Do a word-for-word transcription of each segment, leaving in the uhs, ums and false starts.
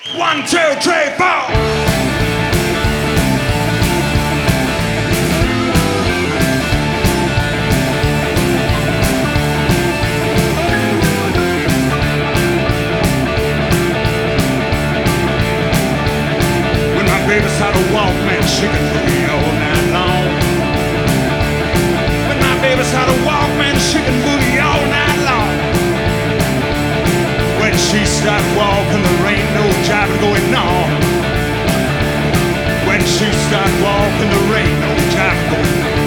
One, two, three, four. Baby started to walk, man, she can boogie all night long. When my baby started to walk, man, she can boogie all night long. When she started walking, there ain't no jiving going on. When she started walking, there ain't no jiving going on.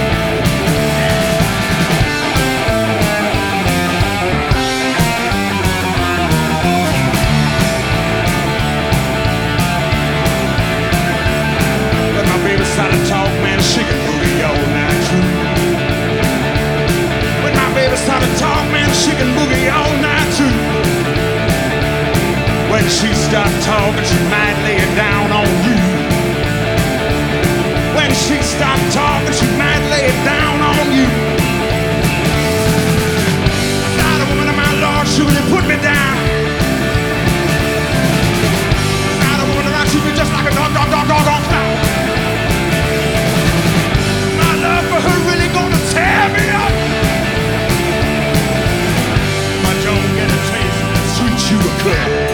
Started to talk, man, she can boogie all night through. When my baby started to talk, man, she can boogie all night through. When she started talking, she might lay it down on you. When she started talking, she might lay it down on you. Not a woman of my Lord, she really put me down. Not a woman around, she be just like a dog, dog, dog, dog, dog, dog. For her really gonna tear me up. I don't get a taste of the sweet sugar club.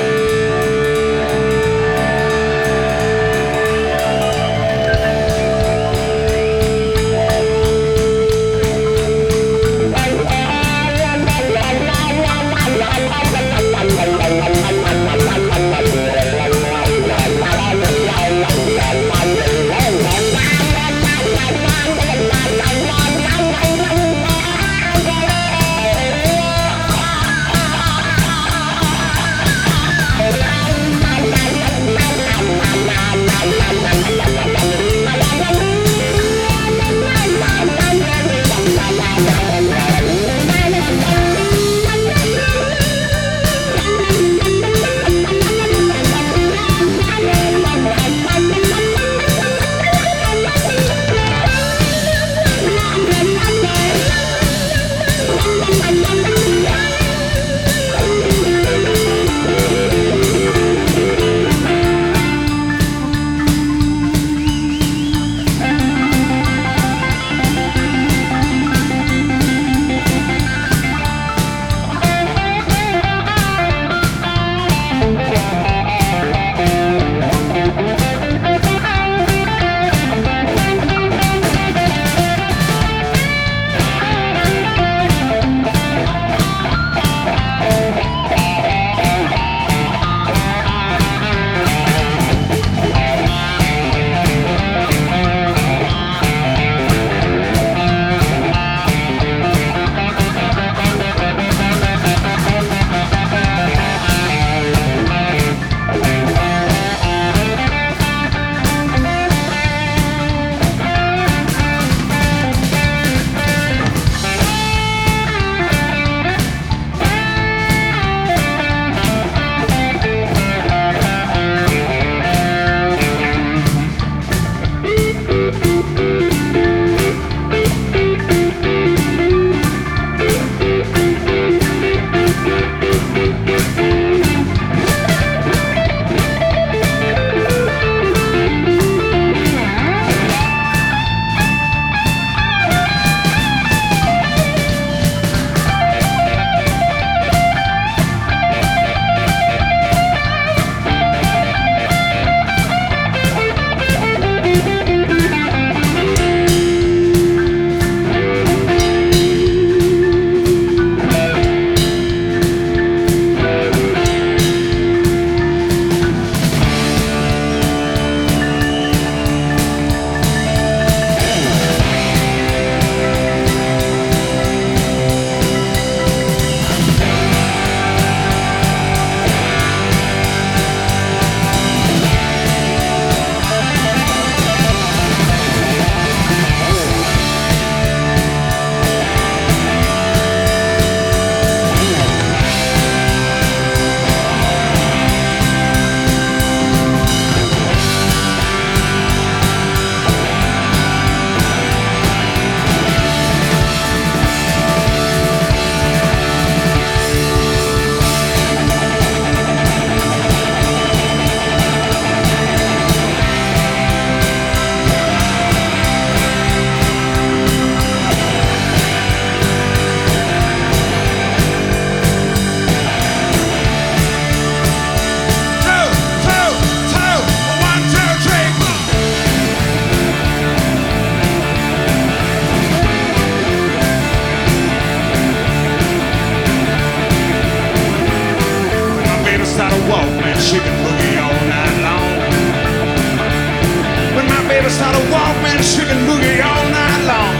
she can boogie all night long. When my baby start to walk, man, she can boogie all night long.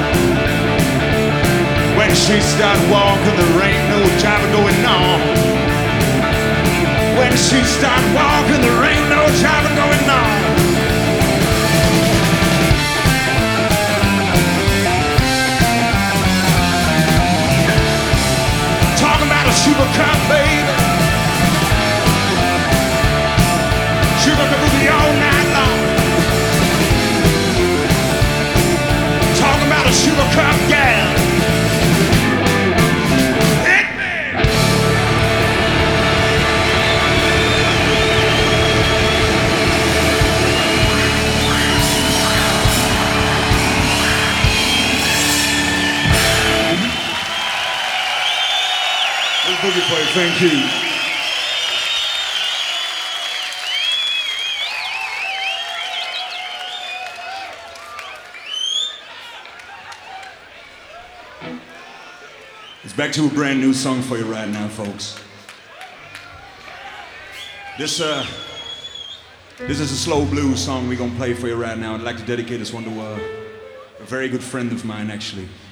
When she start walking, there ain't no jive going on. When she start walking, there ain't no jive going on. Talking about a super cup, baby. Sugar can boogie all night long. Talking about a sugar cup gal. Hit me! Let's boogie for you, thank you. It's back to a brand new song for you right now, folks. This uh, this is a slow blues song we're gonna play for you right now. I'd like to dedicate this one to uh, a very good friend of mine, actually.